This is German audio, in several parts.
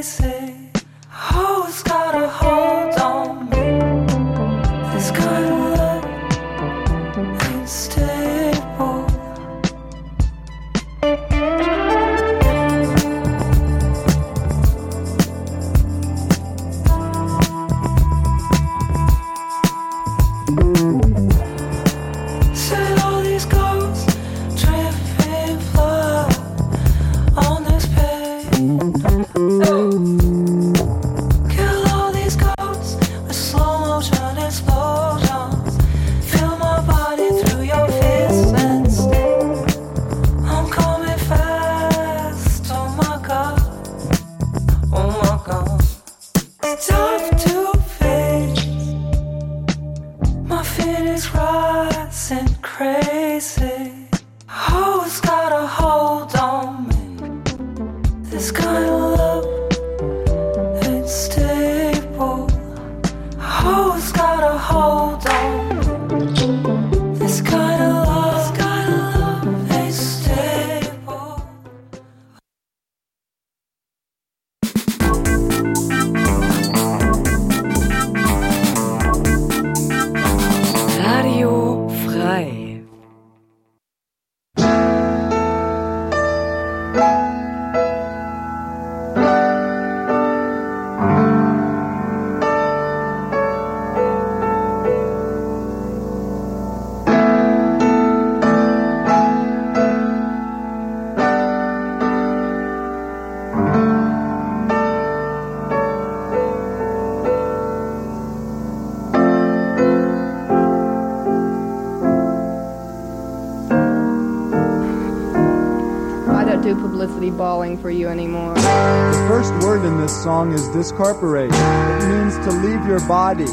Bawling for you anymore. The first word in this song is discorporate. It means to leave your body.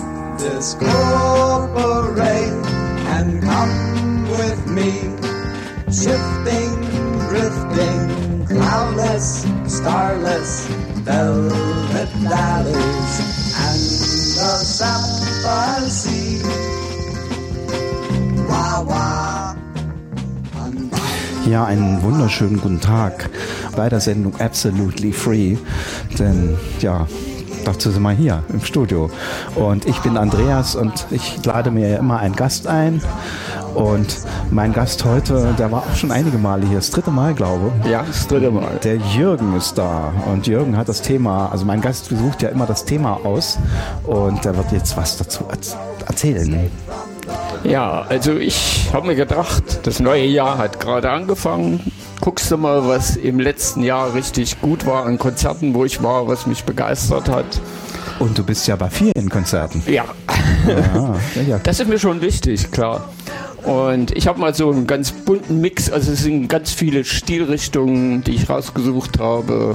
Discorporate and come with me. Shifting, drifting, cloudless, starless, velvet valleys and the sapphire sea. Wah, wah. Ja, einen wunderschönen guten Tag bei der Sendung Absolutely Free, denn ja, dazu sind wir hier im Studio und ich bin Andreas und ich lade mir ja immer einen Gast ein und mein Gast heute, der war auch schon einige Male hier, das dritte Mal, glaube ich. Ja, das dritte Mal. Der Jürgen ist da und Jürgen hat das Thema, also mein Gast sucht ja immer das Thema aus und der wird jetzt was dazu erzählen. Ja, also ich habe mir gedacht, das neue Jahr hat gerade angefangen. Guckst du mal, was im letzten Jahr richtig gut war an Konzerten, wo ich war, was mich begeistert hat. Und du bist ja bei vielen Konzerten. Ja, ja. Das ist mir schon wichtig, klar. Und ich habe mal so einen ganz bunten Mix, also es sind ganz viele Stilrichtungen, die ich rausgesucht habe.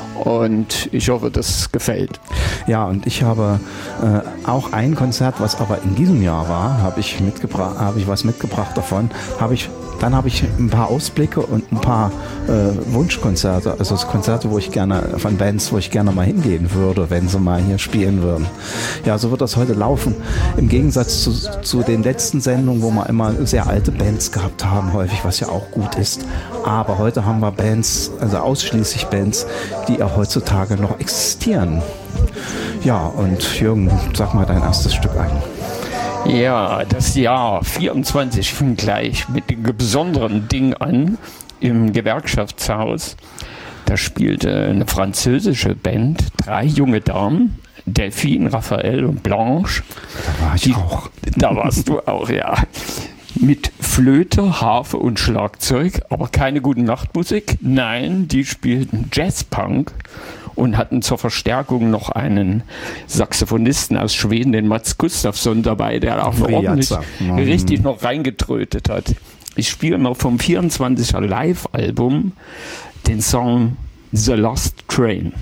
Und ich hoffe, das gefällt. Ja, und ich habe auch ein Konzert, was aber in diesem Jahr war, habe ich was mitgebracht davon. Dann habe ich ein paar Ausblicke und ein paar Wunschkonzerte, also Konzerte, von Bands, wo ich gerne mal hingehen würde, wenn sie mal hier spielen würden. Ja, so wird das heute laufen. Im Gegensatz zu den letzten Sendungen, wo wir immer sehr alte Bands gehabt haben, häufig, was ja auch gut ist. Aber heute haben wir Bands, also ausschließlich Bands, die auch heutzutage noch existieren. Ja, und Jürgen, sag mal dein erstes Stück ein. Ja, das Jahr 24 fing gleich mit dem besonderen Ding an im Gewerkschaftshaus. Da spielte eine französische Band, 3 junge Damen, Delphine, Raphael und Blanche. Da war ich auch. Da warst du auch, ja. Mit Flöte, Harfe und Schlagzeug, aber keine gute Nachtmusik. Nein, die spielten Jazzpunk und hatten zur Verstärkung noch einen Saxophonisten aus Schweden, den Mats Gustafsson, dabei, der auch ordentlich richtig noch reingetrötet hat. Ich spiele mal vom 24er Live-Album den Song The Last Train.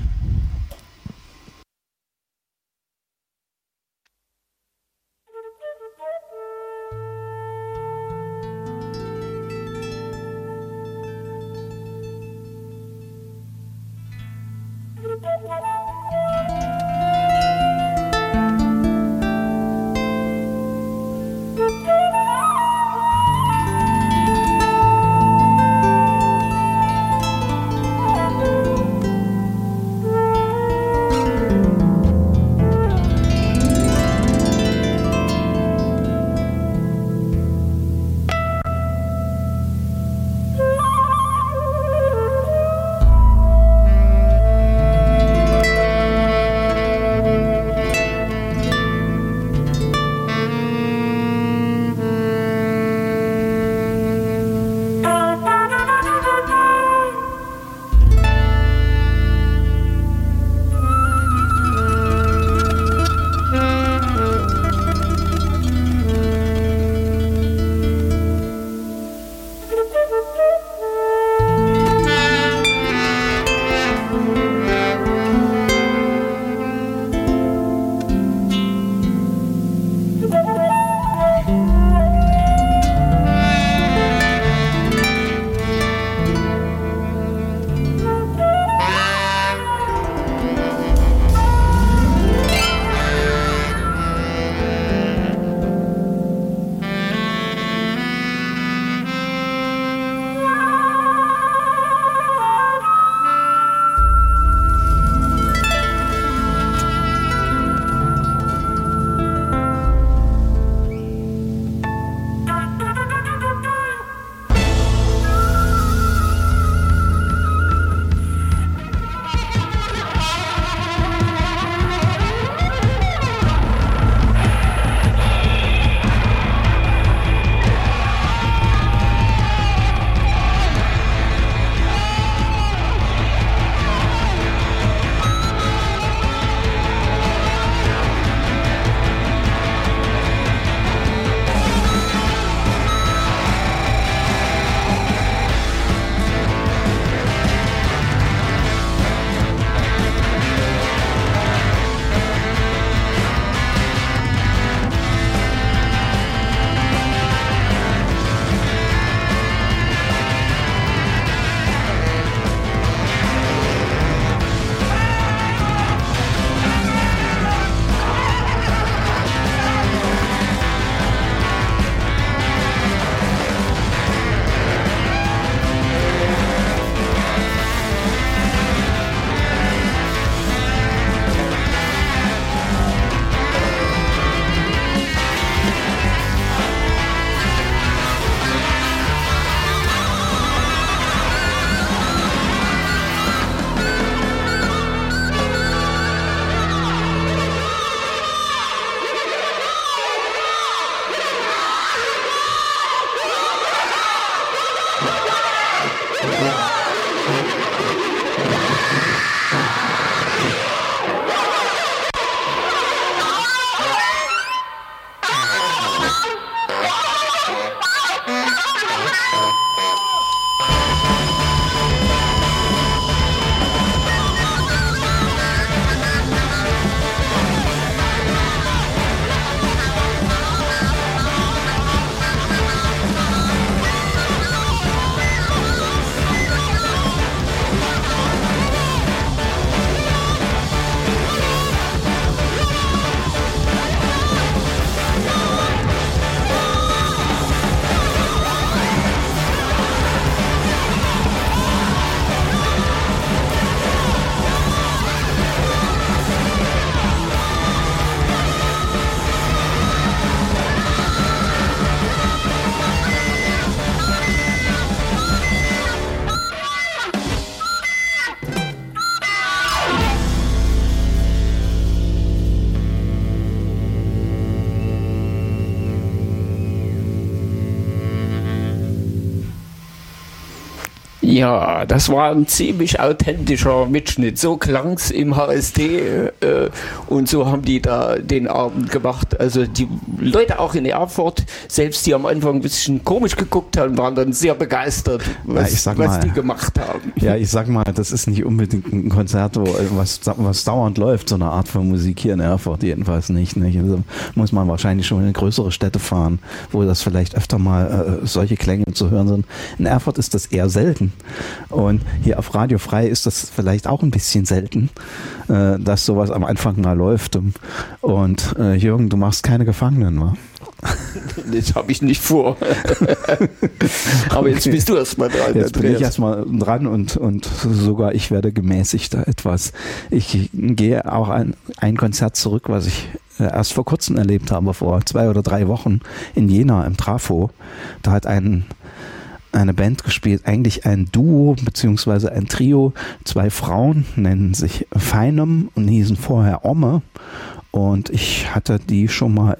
Ja, das war ein ziemlich authentischer Mitschnitt. So klang's im HSD und so haben die da den Abend gemacht. Also die Leute auch in Erfurt, selbst die am Anfang ein bisschen komisch geguckt haben, waren dann sehr begeistert, was die gemacht haben. Ja, ich sag mal, das ist nicht unbedingt ein Konzert, was dauernd läuft, so eine Art von Musik hier in Erfurt jedenfalls nicht. Also muss man wahrscheinlich schon in größere Städte fahren, wo das vielleicht öfter mal solche Klänge zu hören sind. In Erfurt ist das eher selten. Und hier auf Radio Frei ist das vielleicht auch ein bisschen selten, dass sowas am Anfang mal läuft. Und Jürgen, du machst keine Gefangenen, wa? Das habe ich nicht vor. Aber jetzt bist du erstmal dran. Jetzt bin ich erstmal dran und sogar ich werde gemäßigter etwas. Ich gehe auch ein Konzert zurück, was ich erst vor kurzem erlebt habe, vor 2 oder 3 Wochen in Jena im Trafo. Da hat eine Band gespielt, eigentlich ein Duo beziehungsweise ein Trio. 2 Frauen nennen sich Feinem und hießen vorher Omme. Und ich hatte die schon mal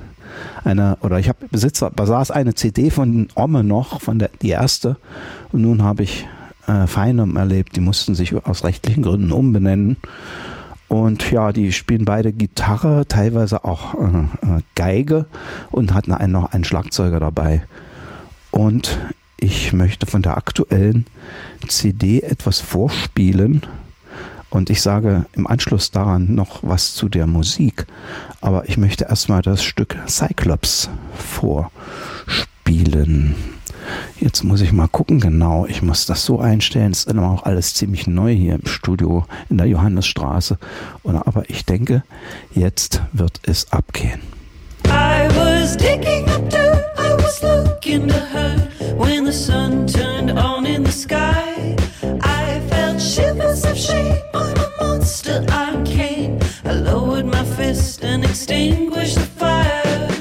besaß eine CD von Omme noch, die erste. Und nun habe ich Feinem erlebt. Die mussten sich aus rechtlichen Gründen umbenennen. Und ja, die spielen beide Gitarre, teilweise auch Geige und hatten noch einen Schlagzeuger dabei. Und ich möchte von der aktuellen CD etwas vorspielen und ich sage im Anschluss daran noch was zu der Musik. Aber ich möchte erstmal das Stück Cyclops vorspielen. Jetzt muss ich mal gucken, genau, ich muss das so einstellen, es ist immer auch alles ziemlich neu hier im Studio in der Johannesstraße. Aber ich denke, jetzt wird es abgehen. I was digging up dirt, I was looking to her. When the sun turned on in the sky, I felt shivers of shame. I'm a monster, I'm Cain. I lowered my fist and extinguished the fire.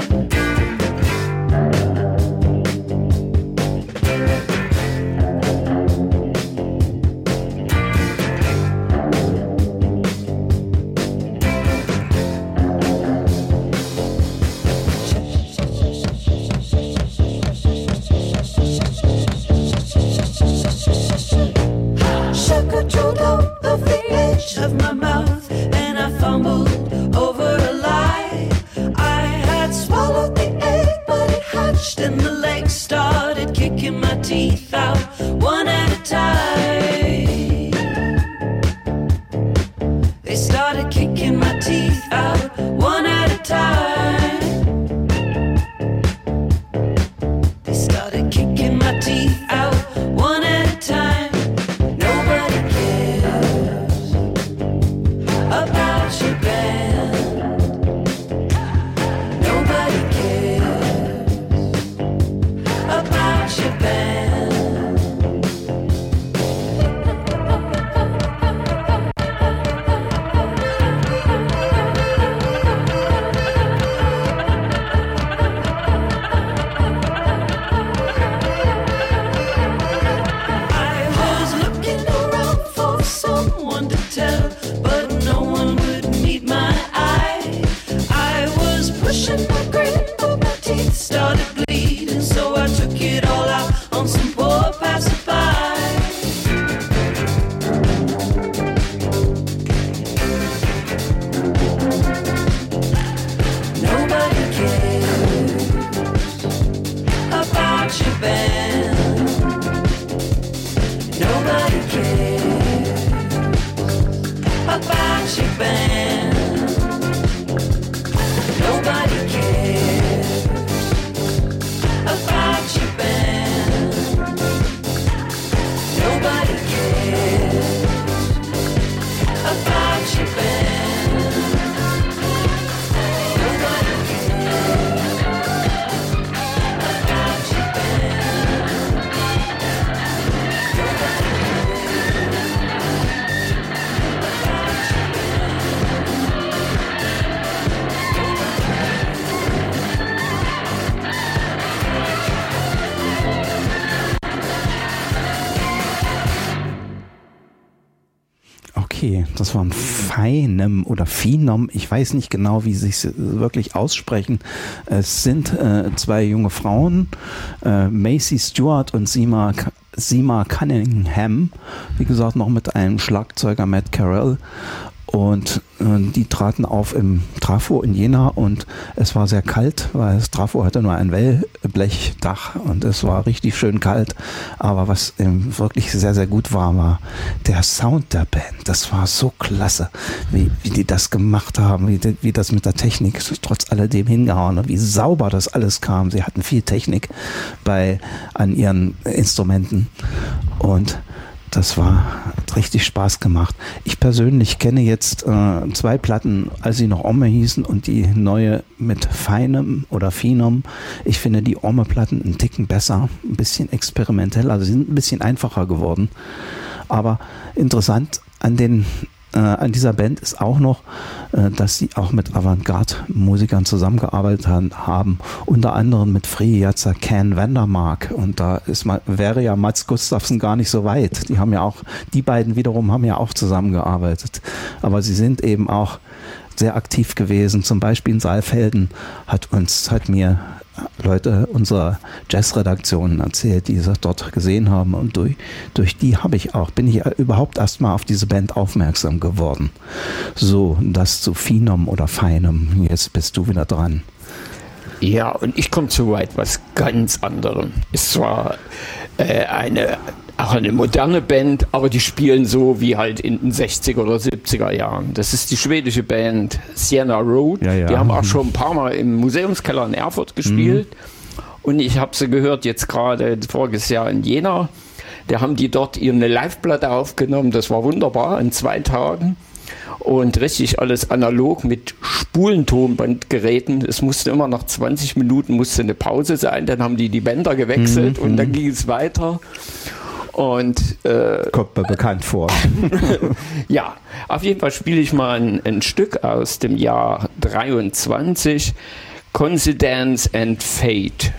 Of my mouth, and I fumbled over a lie. I had swallowed the egg, but it hatched, and the legs started kicking my teeth out one at a time. They started kicking my teeth out one at a time. They started kicking my teeth out one at a time. Nobody cares about your band. Nobody cares about your band. I was looking around for someone to tell, but no one would meet my eye. I was pushing my grin, but my teeth started bleeding, so I took it all out on some poor passerby. Nobody cares about your band. Nobody cares about your band. Nobody cares about your band. Nobody cares about your band. Nobody cares about your band. Okay, das war ein Feinem oder Phenom. Ich weiß nicht genau, wie sie es wirklich aussprechen. Es sind zwei junge Frauen, Macy Stewart und Seema Cunningham. Wie gesagt, noch mit einem Schlagzeuger Matt Carell. Und die traten auf im Trafo in Jena und es war sehr kalt, weil das Trafo hatte nur ein Wellblechdach und es war richtig schön kalt. Aber was wirklich sehr, sehr gut war, war der Sound der Band. Das war so klasse, wie die das gemacht haben, wie das mit der Technik trotz alledem hingehauen und wie sauber das alles kam. Sie hatten viel Technik an ihren Instrumenten und das hat richtig Spaß gemacht. Ich persönlich kenne jetzt 2 Platten, als sie noch Omme hießen und die neue mit Feinem oder Phenom. Ich finde die Omme-Platten einen Ticken besser, ein bisschen experimenteller, sie sind ein bisschen einfacher geworden. Aber interessant an dieser Band ist auch noch, dass sie auch mit Avantgarde-Musikern zusammengearbeitet haben, unter anderem mit Free Jazzer Ken Vandermark. Und da wäre ja Mats Gustafsson gar nicht so weit. Die beiden wiederum haben ja auch zusammengearbeitet. Aber sie sind eben auch sehr aktiv gewesen. Zum Beispiel in Saalfelden hat mir Leute unserer Jazzredaktion erzählt, die es dort gesehen haben, und durch die bin ich überhaupt erstmal auf diese Band aufmerksam geworden. So, das zu Phenom oder Feinem. Jetzt bist du wieder dran. Ja, und ich komme zu was ganz anderem. Es war auch eine moderne Band, aber die spielen so wie halt in den 60er oder 70er Jahren. Das ist die schwedische Band Sienna Road. Ja. Die haben auch schon ein paar Mal im Museumskeller in Erfurt gespielt. Und ich habe sie gehört jetzt gerade voriges Jahr in Jena. Da haben die dort ihre Live-Platte aufgenommen. Das war wunderbar, in 2 Tagen. Und richtig alles analog mit Spulentonbandgeräten. Es musste immer nach 20 Minuten eine Pause sein. Dann haben die Bänder gewechselt und dann ging es weiter. Und kommt mir bekannt vor. Ja, auf jeden Fall spiele ich mal ein Stück aus dem Jahr 23, Coincidence and Fate.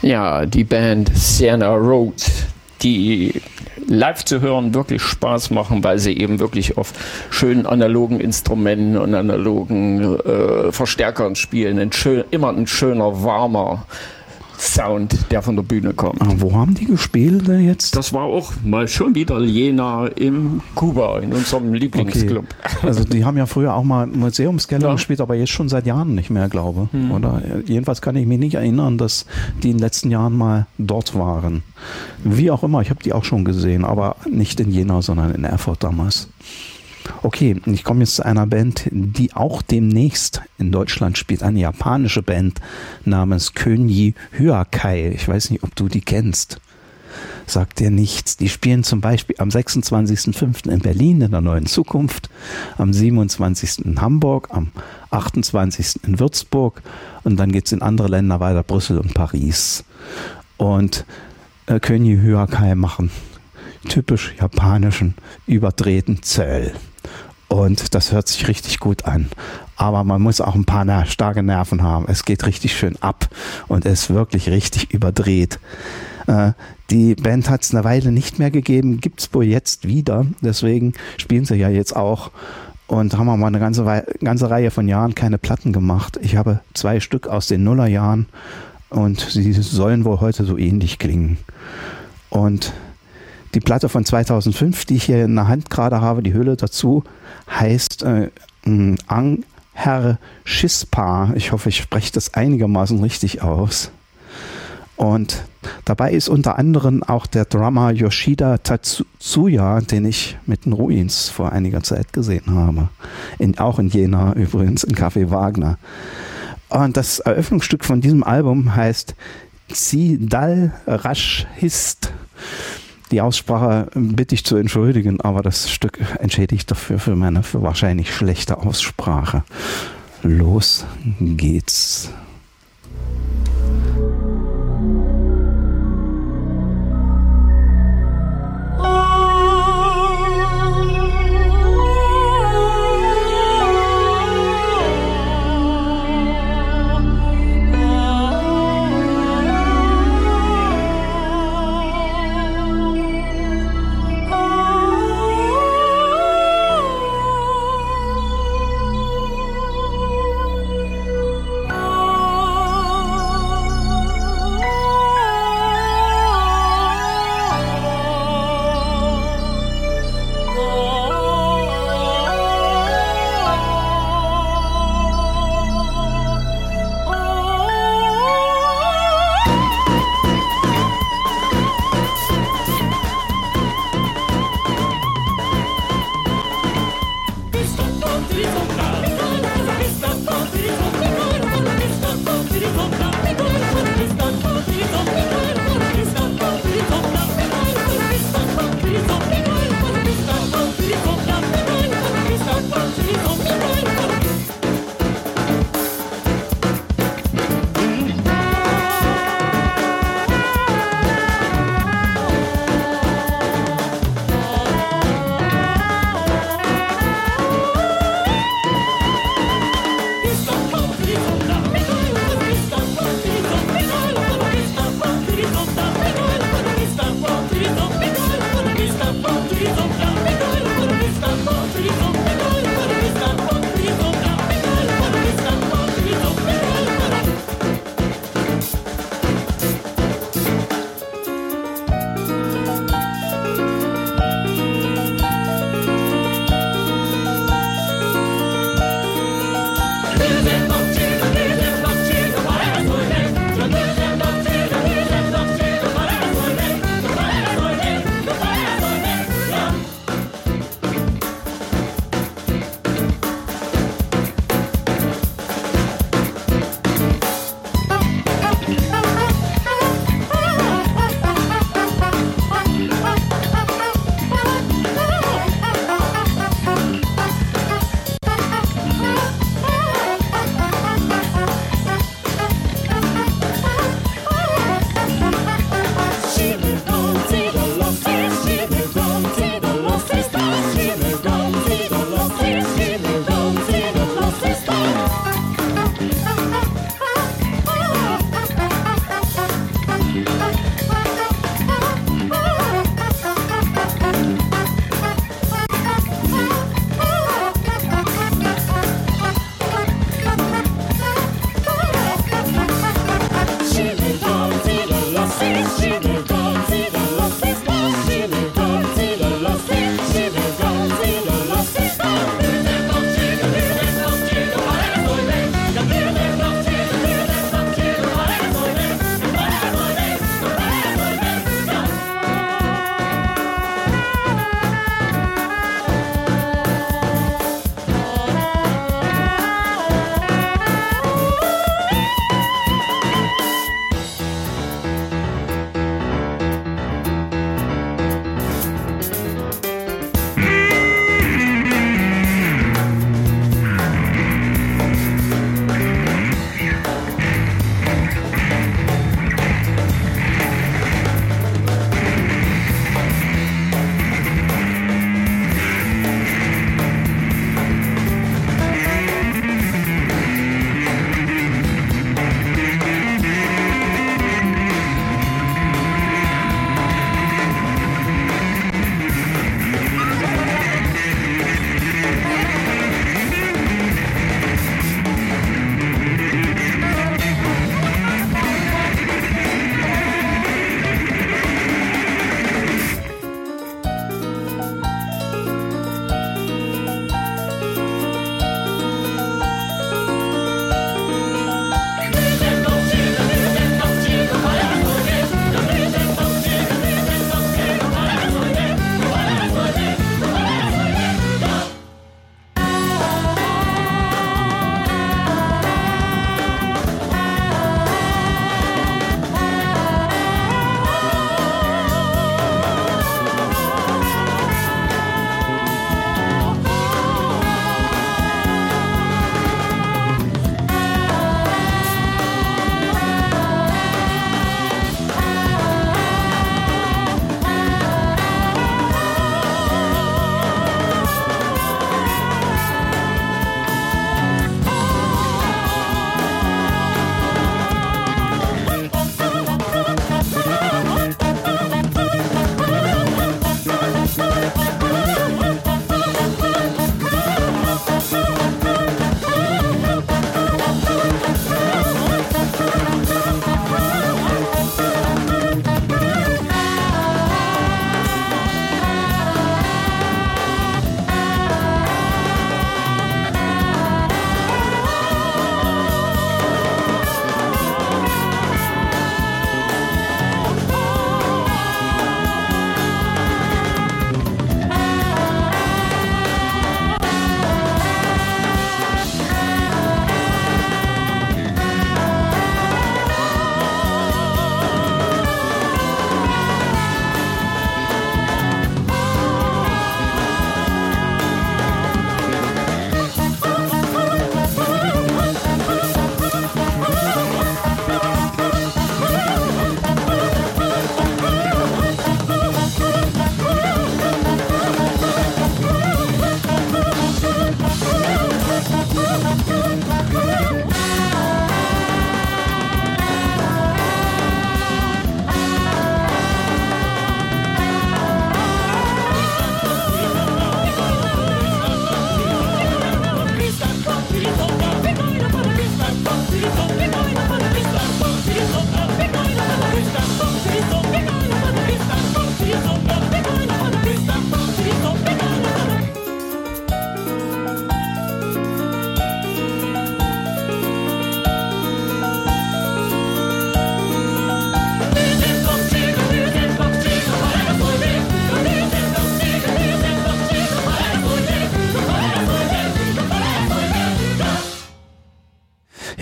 Ja, die Band Sienna Road, die live zu hören wirklich Spaß machen, weil sie eben wirklich auf schönen analogen Instrumenten und analogen Verstärkern spielen. Immer ein schöner, warmer Sound, der von der Bühne kommt. Wo haben die gespielt denn jetzt? Das war auch mal schon wieder Jena im Kuba, in unserem Lieblingsclub. Okay. Also die haben ja früher auch mal Museumskeller gespielt, aber jetzt schon seit Jahren nicht mehr, glaube ich. Oder jedenfalls kann ich mich nicht erinnern, dass die in den letzten Jahren mal dort waren. Wie auch immer, ich habe die auch schon gesehen, aber nicht in Jena, sondern in Erfurt damals. Okay, ich komme jetzt zu einer Band, die auch demnächst in Deutschland spielt. Eine japanische Band namens Könji Hyakkai. Ich weiß nicht, ob du die kennst. Sagt dir nichts. Die spielen zum Beispiel am 26.05. in Berlin in der Neuen Zukunft, am 27. in Hamburg, am 28. in Würzburg und dann geht es in andere Länder weiter, Brüssel und Paris. Und Könji Hyakkai machen typisch japanischen, überdrehten Zöll. Und das hört sich richtig gut an. Aber man muss auch ein paar starke Nerven haben. Es geht richtig schön ab und es ist wirklich richtig überdreht. Die Band hat es eine Weile nicht mehr gegeben, gibt es wohl jetzt wieder. Deswegen spielen sie ja jetzt auch. Und haben wir mal eine ganze Reihe von Jahren keine Platten gemacht. Ich habe 2 Stück aus den Nullerjahren und sie sollen wohl heute so ähnlich klingen. Und die Platte von 2005, die ich hier in der Hand gerade habe, die Hülle dazu, heißt Angher Shispa. Ich hoffe, ich spreche das einigermaßen richtig aus. Und dabei ist unter anderem auch der Drummer Yoshida Tatsuya, den ich mit den Ruins vor einiger Zeit gesehen habe. Auch in Jena übrigens, in Café Wagner. Und das Eröffnungsstück von diesem Album heißt Zidal Rashist. Die Aussprache bitte ich zu entschuldigen, aber das Stück entschädigt dafür für meine wahrscheinlich schlechte Aussprache. Los geht's. Oh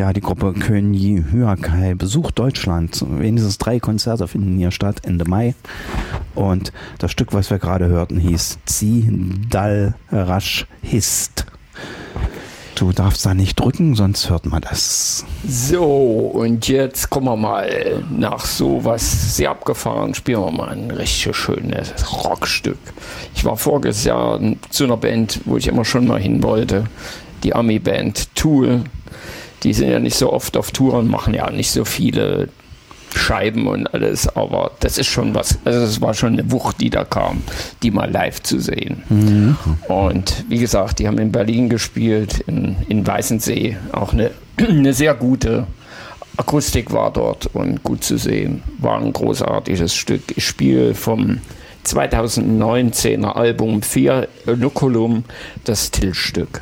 ja, die Gruppe Könyi Hyakkai besucht Deutschland. Wenigstens 3 Konzerte finden hier statt Ende Mai. Und das Stück, was wir gerade hörten, hieß Zi Dal Rasch Hist. Du darfst da nicht drücken, sonst hört man das. So, und jetzt kommen wir mal nach sowas sehr abgefahren, spielen wir mal ein richtig schönes Rockstück. Ich war voriges Jahr zu einer Band, wo ich immer schon mal hin wollte, die Ami-Band Tool. Die sind ja nicht so oft auf Tour und machen ja nicht so viele Scheiben und alles, aber das ist schon was, also es war schon eine Wucht, die da kam, die mal live zu sehen. Mhm. Und wie gesagt, die haben in Berlin gespielt, in Weißensee, auch eine sehr gute Akustik war dort und gut zu sehen, war ein großartiges Stück. Ich spiele vom 2019er Album 4 Inoculum das Titelstück.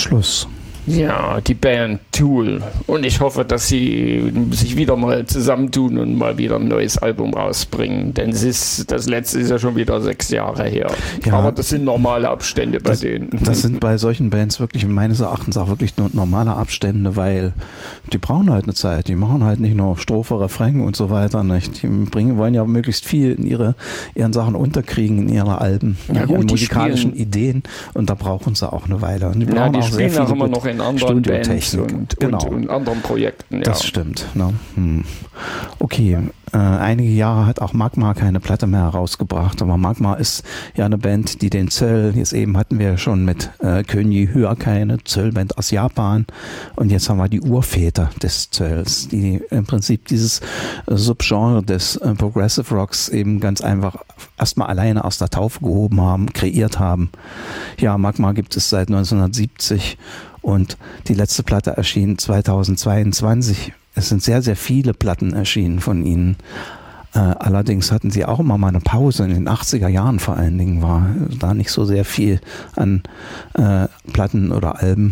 Schluss. Ja, die Band Tool. Und ich hoffe, dass sie sich wieder mal zusammentun und mal wieder ein neues Album rausbringen. Denn das letzte ist ja schon wieder 6 Jahre her. Ja, aber das sind normale Abstände bei denen. Das sind bei solchen Bands wirklich meines Erachtens auch wirklich nur normale Abstände, weil die brauchen halt eine Zeit. Die machen halt nicht nur Strophe, Refrain und so weiter. Nicht? Die wollen ja möglichst viel in ihren Sachen unterkriegen, in ihre Alben, ja, in musikalischen Ideen. Und da brauchen sie auch eine Weile. Und die brauchen die auch spielen sehr auch viel immer noch in anderen Bands und anderen Projekten. Ja. Das stimmt. Ne? Okay, einige Jahre hat auch Magma keine Platte mehr herausgebracht, aber Magma ist ja eine Band, die den Zöll, jetzt eben hatten wir schon mit Könyi Hyakine, Zöllband aus Japan, und jetzt haben wir die Urväter des Zölls, die im Prinzip dieses Subgenre des Progressive Rocks eben ganz einfach erstmal alleine aus der Taufe gehoben haben, kreiert haben. Ja, Magma gibt es seit 1970 und die letzte Platte erschien 2022. Es sind sehr, sehr viele Platten erschienen von ihnen. Allerdings hatten sie auch immer mal eine Pause. In den 80er Jahren vor allen Dingen war da nicht so sehr viel an Platten oder Alben.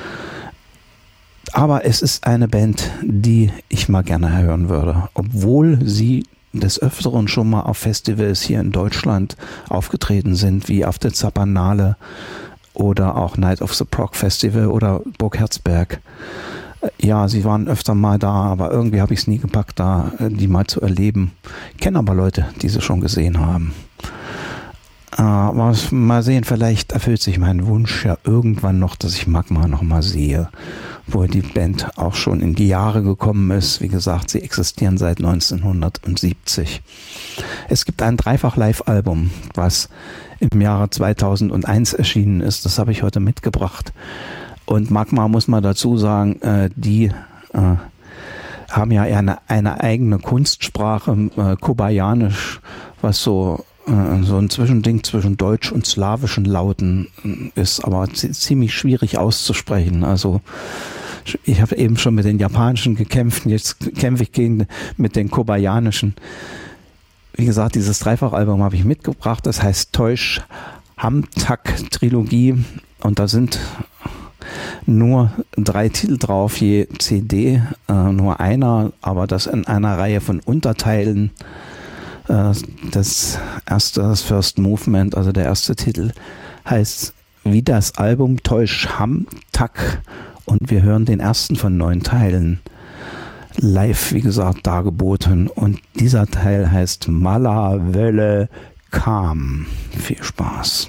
Aber es ist eine Band, die ich mal gerne hören würde. Obwohl sie des Öfteren schon mal auf Festivals hier in Deutschland aufgetreten sind, wie auf der Zappernale oder auch Night of the Prog Festival oder Burg Herzberg. Ja, sie waren öfter mal da, aber irgendwie habe ich es nie gepackt, da die mal zu erleben. Ich kenne aber Leute, die sie schon gesehen haben. Mal sehen, vielleicht erfüllt sich mein Wunsch ja irgendwann noch, dass ich Magma noch mal sehe, wo die Band auch schon in die Jahre gekommen ist. Wie gesagt, sie existieren seit 1970. Es gibt ein Dreifach-Live-Album, was im Jahre 2001 erschienen ist. Das habe ich heute mitgebracht. Und Magma, muss man dazu sagen, die haben ja eine eigene Kunstsprache, Kobayanisch, was so ein Zwischending zwischen Deutsch und slawischen Lauten ist, aber ziemlich schwierig auszusprechen. Also ich habe eben schon mit den japanischen gekämpft, jetzt kämpfe ich mit den kobayanischen. Wie gesagt, dieses Dreifachalbum habe ich mitgebracht, das heißt Teusch Hamtak Trilogie, und da sind nur 3 Titel drauf, je CD, nur einer, aber das in einer Reihe von Unterteilen. Das First Movement, also der erste Titel, heißt wie das Album Teusch Hamtak, und wir hören den ersten von 9 Teilen live, wie gesagt, dargeboten, und dieser Teil heißt Mala Welle Kam. Viel Spaß.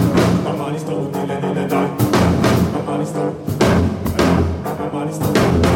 Mama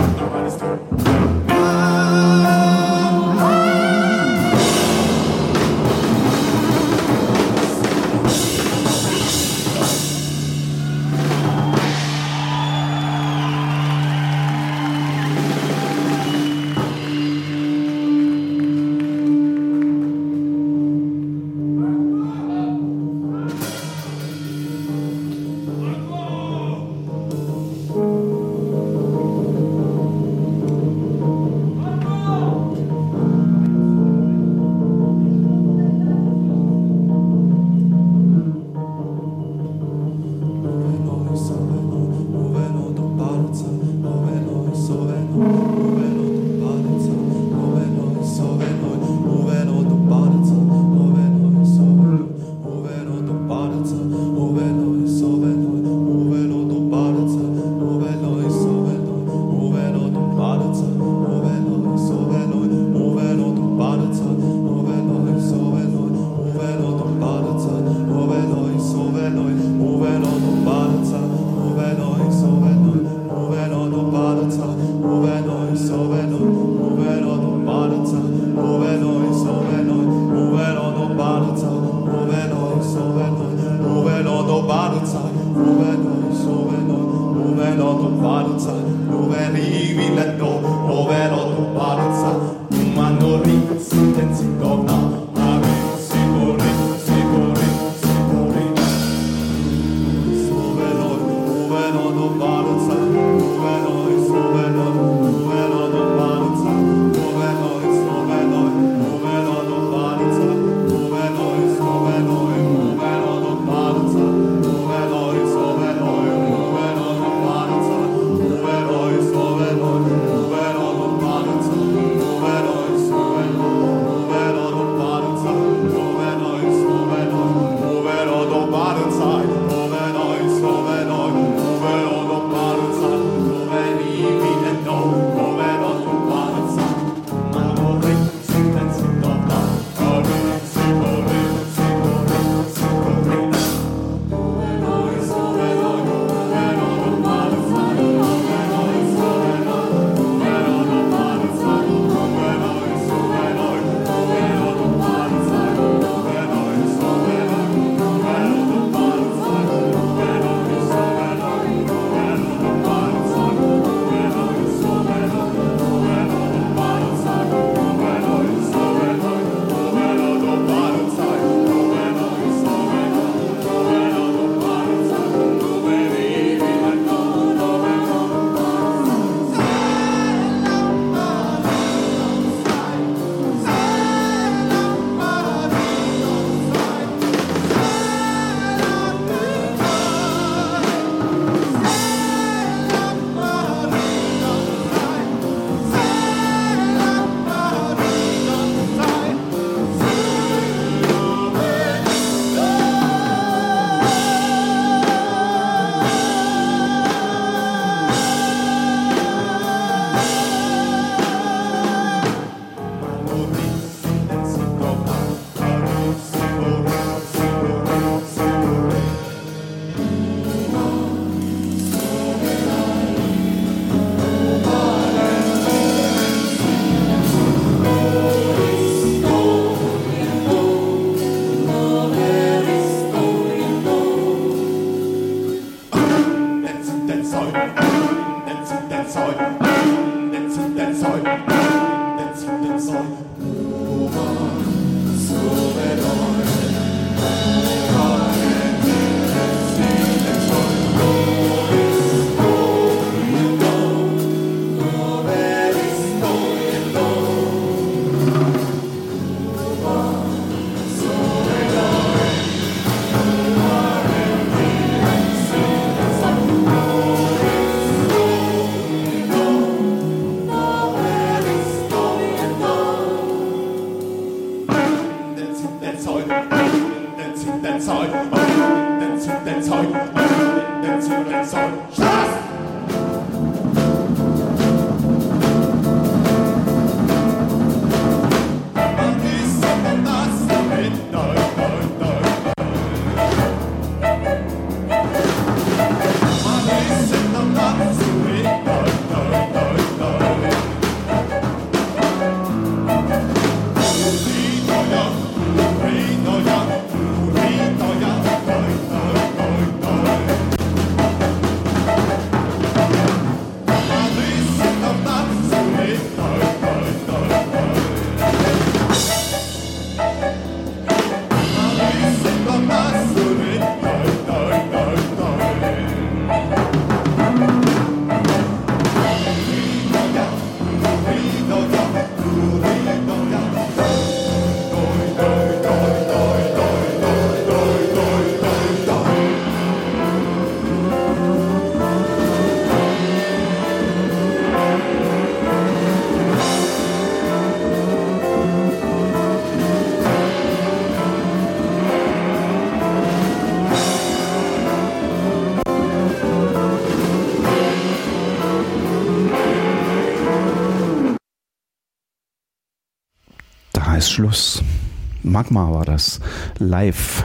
Ist Schluss. Magma war das live.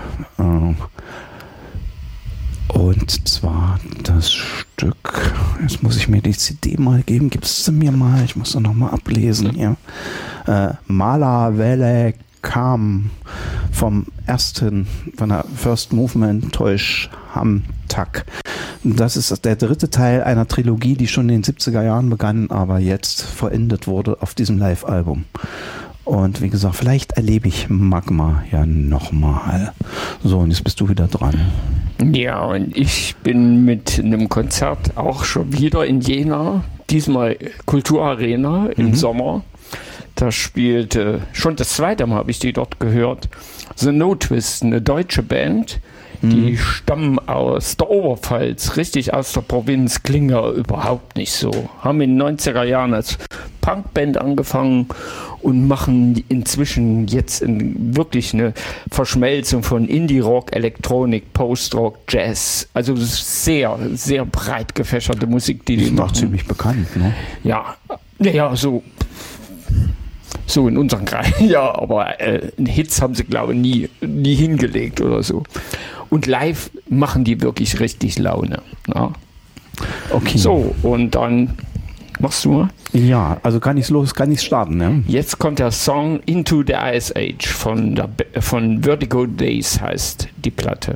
Und zwar das Stück, jetzt muss ich mir die CD mal geben, gibst du mir mal, ich muss da nochmal ablesen hier. Mala Welle kam von der First Movement Teusch Hamtak. Das ist der dritte Teil einer Trilogie, die schon in den 70er Jahren begann, aber jetzt vollendet wurde auf diesem Live-Album. Und wie gesagt, vielleicht erlebe ich Magma ja nochmal. So, und jetzt bist du wieder dran. Ja, und ich bin mit einem Konzert auch schon wieder in Jena, diesmal Kulturarena im Sommer. Da spielte, schon das zweite Mal habe ich die dort gehört, The No Twist, eine deutsche Band. Die stammen aus der Oberpfalz, richtig aus der Provinz, klingen überhaupt nicht so. Haben in den 90er Jahren als Punkband angefangen und machen inzwischen jetzt wirklich eine Verschmelzung von Indie-Rock, Elektronik, Post-Rock, Jazz. Also sehr, sehr breit gefächerte Musik, die machen. Ist ziemlich bekannt, ne? Ja, so in unseren Kreisen, ja, aber Hits haben sie, glaube ich, nie hingelegt oder so. Und live machen die wirklich richtig Laune. Ja. Okay. So, und dann machst du mal? Ja, also kann ich starten, ne? Jetzt kommt der Song Into the Ice Age von Vertigo Days heißt die Platte.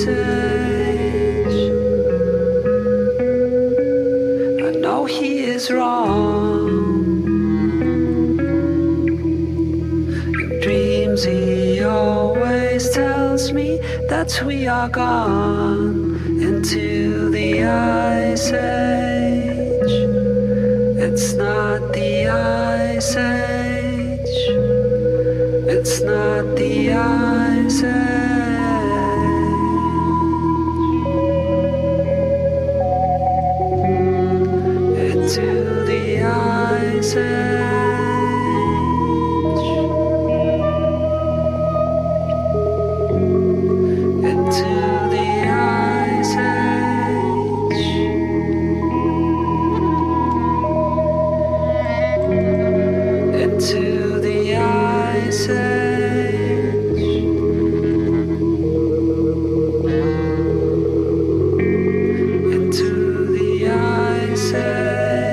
ice age. I know he is wrong. In dreams he always tells me that we are gone into the ice age. It's not the ice age. It's not the ice age. Into the ice age. Into the ice age. Into the ice age. Into the ice age.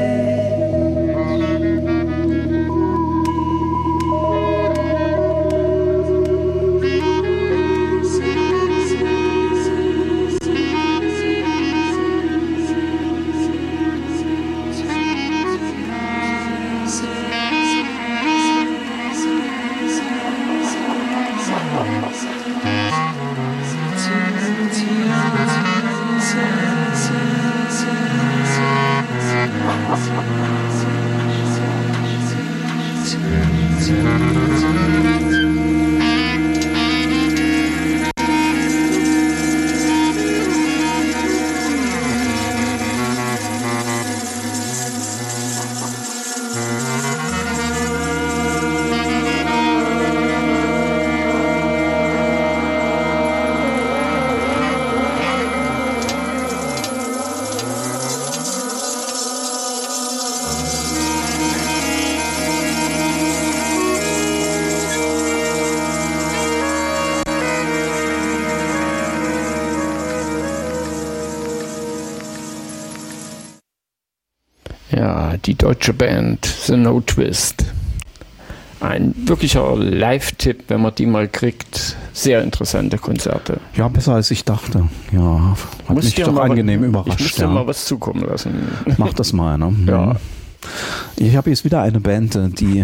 Ja, die deutsche Band The No Twist. Ein wirklicher Live-Tipp, wenn man die mal kriegt. Sehr interessante Konzerte. Ja, besser als ich dachte. Ja, hat mich doch angenehm überrascht. Ich muss dir mal was zukommen lassen. Mach das mal, ne? Ja. Ich habe jetzt wieder eine Band, die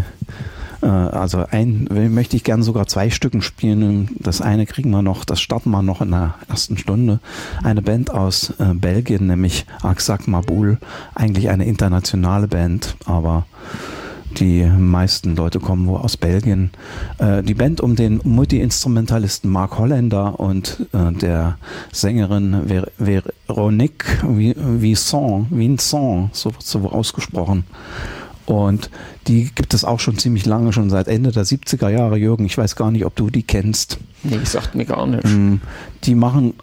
möchte ich gerne sogar 2 Stücken spielen. Das eine kriegen wir noch, das starten wir noch in der ersten Stunde. Eine Band aus Belgien, nämlich Aksak Maboul. Eigentlich eine internationale Band, aber die meisten Leute kommen wohl aus Belgien. Die Band um den Multi-Instrumentalisten Mark Hollander und der Sängerin Véronique Vincent, so wird so ausgesprochen. Und die gibt es auch schon ziemlich lange, schon seit Ende der 70er Jahre, Jürgen. Ich weiß gar nicht, ob du die kennst. Nee, sagt mir gar nicht. Die machen